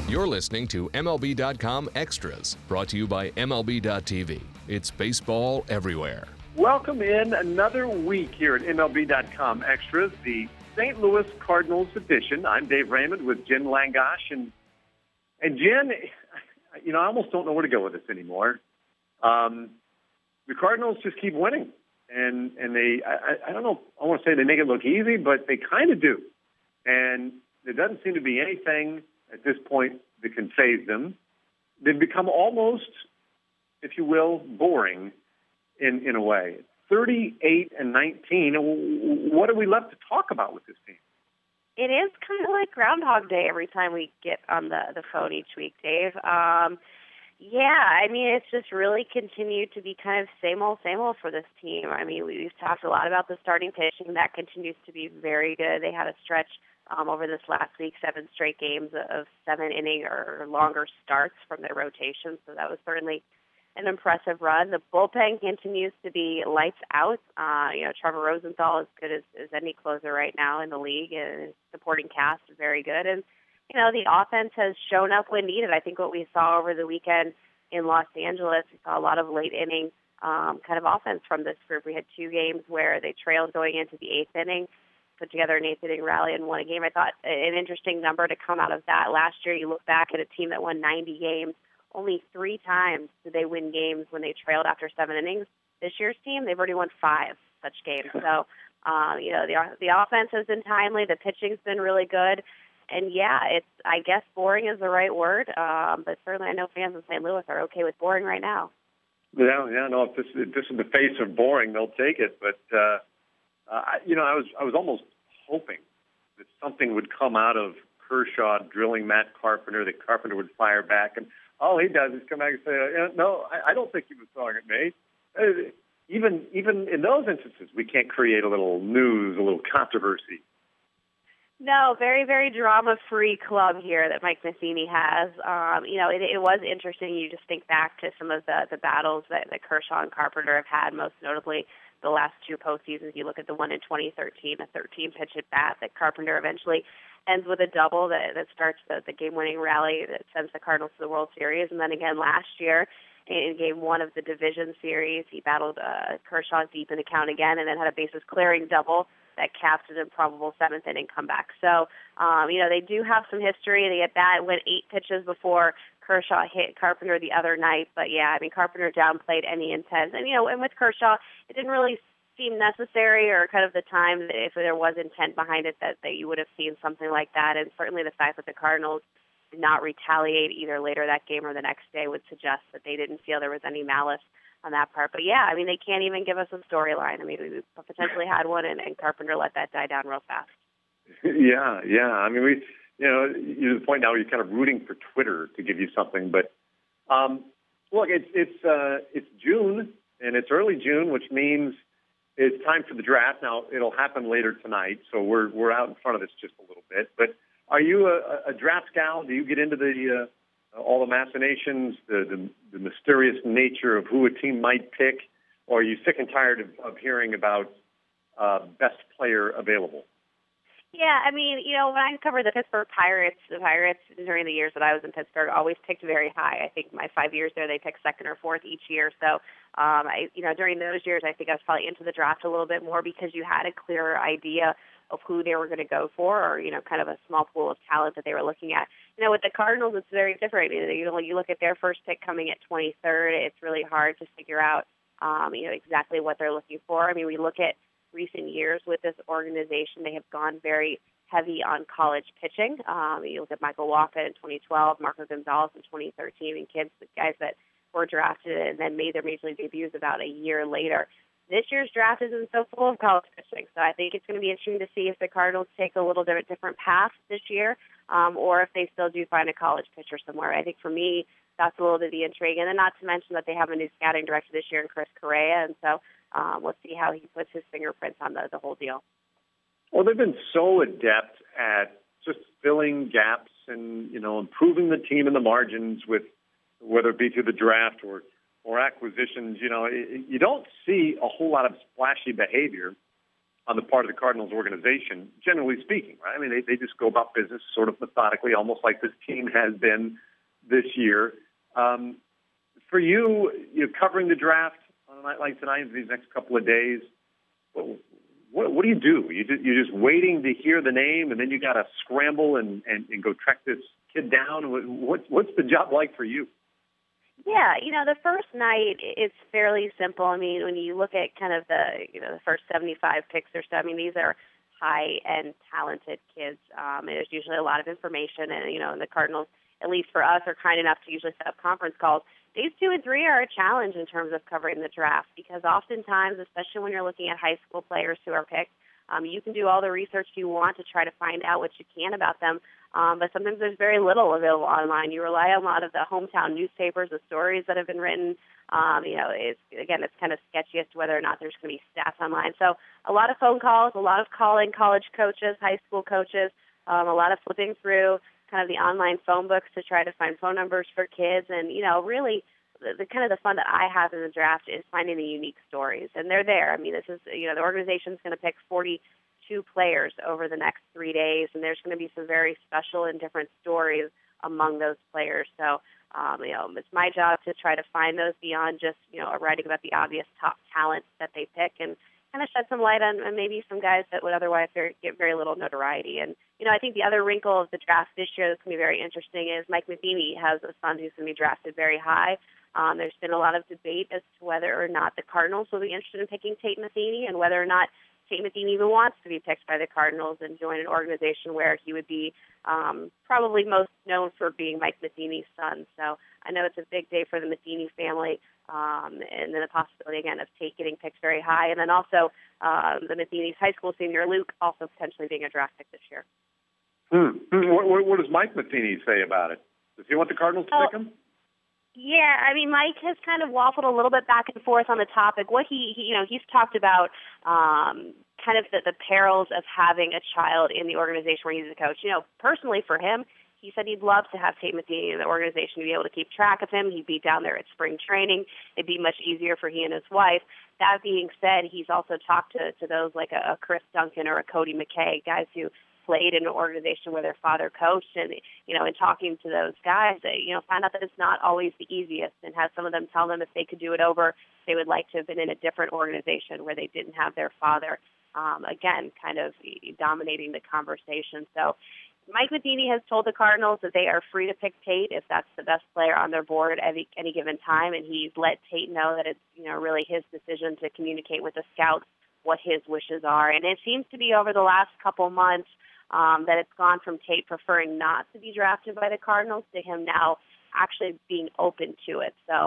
You're listening to MLB.com Extras, brought to you by MLB.tv. It's baseball everywhere. Welcome in another week here at MLB.com Extras, the St. Louis Cardinals edition. I'm Dave Raymond with Jen Langosh. And Jen, I almost don't know where to go with this anymore. The Cardinals just keep winning. And they, I don't know, I want to say they make it look easy, but they kind of do. And there doesn't seem to be anything at this point that can phase them. They've become almost, if you will, boring in a way. 38-19. What are we left to talk about with this team? It is kind of like Groundhog Day every time we get on the phone each week, Dave. It's just really continued to be kind of same old for this team. I mean, we've talked a lot about the starting pitching. That continues to be very good. They had a stretch over this last week, 7 straight games of 7-inning or longer starts from their rotation. So that was certainly an impressive run. The bullpen continues to be lights out. Trevor Rosenthal is good as any closer right now in the league, and his supporting cast is very good. And, the offense has shown up when needed. I think what we saw over the weekend in Los Angeles, we saw a lot of late inning kind of offense from this group. We had 2 games where they trailed going into the 8th inning, put together an 8th inning rally and won a game. I thought an interesting number to come out of that. Last year, you look back at a team that won 90 games. Only 3 times did they win games when they trailed after 7 innings. This year's team, they've already won 5 such games. So, the offense has been timely. The pitching's been really good. And, I guess boring is the right word. But certainly I know fans in St. Louis are okay with boring right now. No, if this is the face of boring, they'll take it. But, I was almost hoping that something would come out of Kershaw drilling Matt Carpenter, that Carpenter would fire back. And all he does is come back and say, no, I don't think he was throwing at me. Even in those instances, we can't create a little news, a little controversy. No, very, very drama-free club here that Mike Matheny has. It was interesting. You just think back to some of the battles that Kershaw and Carpenter have had, most notably the last 2 postseasons. You look at the one in 2013, a 13-pitch at bat that Carpenter eventually ends with a double that starts the game-winning rally that sends the Cardinals to the World Series. And then again last year in Game 1 of the Division Series, he battled Kershaw deep in the count again and then had a bases-clearing double that capped an improbable 7th inning comeback. So, they do have some history. They at bat went 8 pitches before Kershaw hit Carpenter the other night. But, Carpenter downplayed any intent. And with Kershaw, it didn't really seem necessary or kind of the time that if there was intent behind it that you would have seen something like that. And certainly the fact that the Cardinals did not retaliate either later that game or the next day would suggest that they didn't feel there was any malice on that part. But, they can't even give us a storyline. I mean, we potentially had one, and Carpenter let that die down real fast. Yeah. I mean, you're to the point now where you're kind of rooting for Twitter to give you something. But, look, it's June, and it's early June, which means it's time for the draft. Now, it'll happen later tonight, so we're out in front of this just a little bit. But are you a draft gal? Do you get into the all the machinations, the mysterious nature of who a team might pick, or are you sick and tired of hearing about best player available? Yeah, I mean, when I covered the Pittsburgh Pirates, during the years that I was in Pittsburgh always picked very high. I think my 5 years there, they picked 2nd or 4th each year. So, during those years, I think I was probably into the draft a little bit more because you had a clearer idea of who they were going to go for, or, kind of a small pool of talent that they were looking at. With the Cardinals, it's very different. You look at their first pick coming at 23rd, it's really hard to figure out, exactly what they're looking for. I mean, we look at recent years with this organization, they have gone very heavy on college pitching. You look at Michael Wacha in 2012, Marco Gonzalez in 2013, and the guys that were drafted and then made their major league debuts about a year later. This year's draft isn't so full of college pitching, so I think it's going to be interesting to see if the Cardinals take a little bit different path this year, or if they still do find a college pitcher somewhere. I think for me, that's a little bit of the intrigue. And then not to mention that they have a new scouting director this year in Chris Correa, and so we'll see how he puts his fingerprints on the whole deal. Well, they've been so adept at just filling gaps and, improving the team in the margins with whether it be through the draft or acquisitions. You don't see a whole lot of splashy behavior on the part of the Cardinals organization, generally speaking, right? I mean, they just go about business sort of methodically, almost like this team has been this year. For you, you're covering the draft on a night like tonight, these next couple of days. What do you do? You're just waiting to hear the name, and then you got to scramble and go track this kid down. What's the job like for you? Yeah, the first night it's fairly simple. I mean, when you look at kind of the first 75 picks or so, I mean, these are high-end, talented kids. There's usually a lot of information, and the Cardinals, at least for us, are kind enough to usually set up conference calls. Days 2 and 3 are a challenge in terms of covering the draft because oftentimes, especially when you're looking at high school players who are picked, you can do all the research you want to try to find out what you can about them, but sometimes there's very little available online. You rely on a lot of the hometown newspapers, the stories that have been written. It's kind of sketchy as to whether or not there's going to be stats online. So a lot of phone calls, a lot of calling college coaches, high school coaches, a lot of flipping through kind of the online phone books to try to find phone numbers for kids. And, really the kind of the fun that I have in the draft is finding the unique stories. And they're there. I mean, this is, the organization's going to pick 42 players over the next 3 days, and there's going to be some very special and different stories among those players. So, it's my job to try to find those beyond just, writing about the obvious top talent that they pick and kind of shed some light on maybe some guys that would otherwise get very little notoriety. And, I think the other wrinkle of the draft this year that's going to be very interesting is Mike Matheny has a son who's going to be drafted very high. There's been a lot of debate as to whether or not the Cardinals will be interested in picking Tate Matheny and whether or not Tate Matheny even wants to be picked by the Cardinals and join an organization where he would be probably most known for being Mike Matheny's son. So I know it's a big day for the Matheny family, and then the possibility, again, of Tate getting picked very high, and then also the Matheny's high school senior, Luke, also potentially being a draft pick this year. What does Mike Matheny say about it? Does he want the Cardinals to pick him? Yeah, I mean, Mike has kind of waffled a little bit back and forth on the topic. What he's talked about kind of the perils of having a child in the organization where he's a coach. Personally for him, he said he'd love to have Tate Matheny in the organization to be able to keep track of him. He'd be down there at spring training. It'd be much easier for he and his wife. That being said, he's also talked to those like a Chris Duncan or a Cody McKay, guys who played in an organization where their father coached, and in talking to those guys, they found out that it's not always the easiest, and have some of them tell them if they could do it over, they would like to have been in a different organization where they didn't have their father. Again, kind of dominating the conversation. So Mike Matheny has told the Cardinals that they are free to pick Tate if that's the best player on their board at any given time, and he's let Tate know that it's really his decision to communicate with the scouts what his wishes are. And it seems to be over the last couple months that it's gone from Tate preferring not to be drafted by the Cardinals to him now actually being open to it. So,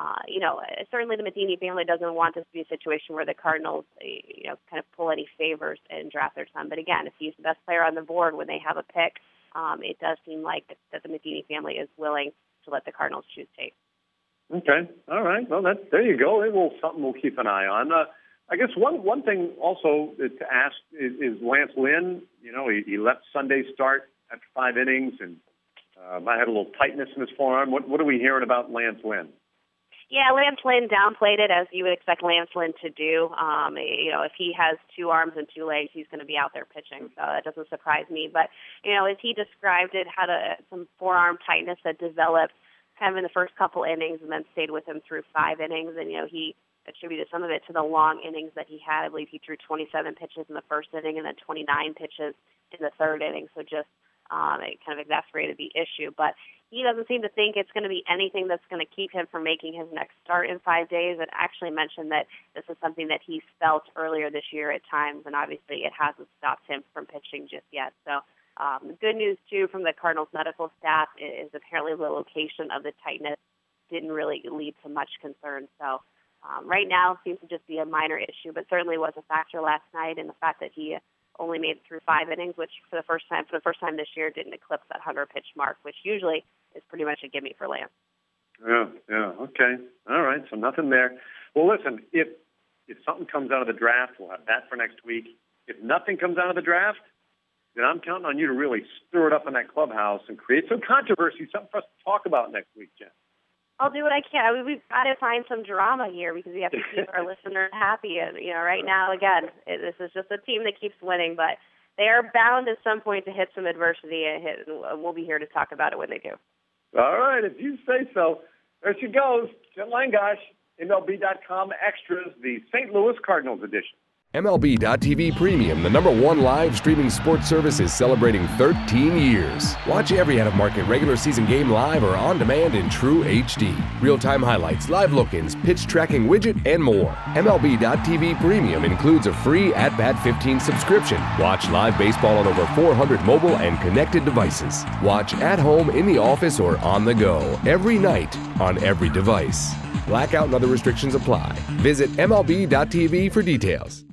certainly the Matheny family doesn't want this to be a situation where the Cardinals, kind of pull any favors and draft their son. But again, if he's the best player on the board when they have a pick, it does seem like that the Matheny family is willing to let the Cardinals choose Tate. Okay. All right. Well, there you go. Something we'll keep an eye on. I guess one thing also to ask is Lance Lynn. He left Sunday start after 5 innings and might have a little tightness in his forearm. What are we hearing about Lance Lynn? Yeah, Lance Lynn downplayed it, as you would expect Lance Lynn to do. If he has 2 arms and 2 legs, he's going to be out there pitching, so that doesn't surprise me. But, as he described it, had some forearm tightness that developed kind of in the first couple innings and then stayed with him through 5 innings. And, he attributed some of it to the long innings that he had. I believe he threw 27 pitches in the first inning and then 29 pitches in the third inning. So just it kind of exacerbated the issue. But he doesn't seem to think it's going to be anything that's going to keep him from making his next start in 5 days. And actually mentioned that this is something that he's felt earlier this year at times, and obviously it hasn't stopped him from pitching just yet. So the good news, too, from the Cardinals medical staff is apparently the location of the tightness didn't really lead to much concern. So right now seems to just be a minor issue, but certainly was a factor last night in the fact that he only made it through 5 innings, which for the first time this year didn't eclipse that 100-pitch mark, which usually is pretty much a gimme for Lance. Yeah, okay. All right, so nothing there. Well, listen, if something comes out of the draft, we'll have that for next week. If nothing comes out of the draft, then I'm counting on you to really stir it up in that clubhouse and create some controversy, something for us to talk about next week, Jen. I'll do what I can. I mean, we've got to find some drama here because we have to keep our listeners happy. And, right now, again, this is just a team that keeps winning, but they are bound at some point to hit some adversity, and we'll be here to talk about it when they do. All right, if you say so. There she goes, Jen Langosh, MLB.com Extras, the St. Louis Cardinals edition. MLB.tv Premium, the #1 live streaming sports service, is celebrating 13 years. Watch every out-of-market regular season game live or on demand in true HD. Real-time highlights, live look-ins, pitch tracking widget, and more. MLB.tv Premium includes a free At-Bat 15 subscription. Watch live baseball on over 400 mobile and connected devices. Watch at home, in the office, or on the go, every night, on every device. Blackout and other restrictions apply. Visit MLB.tv for details.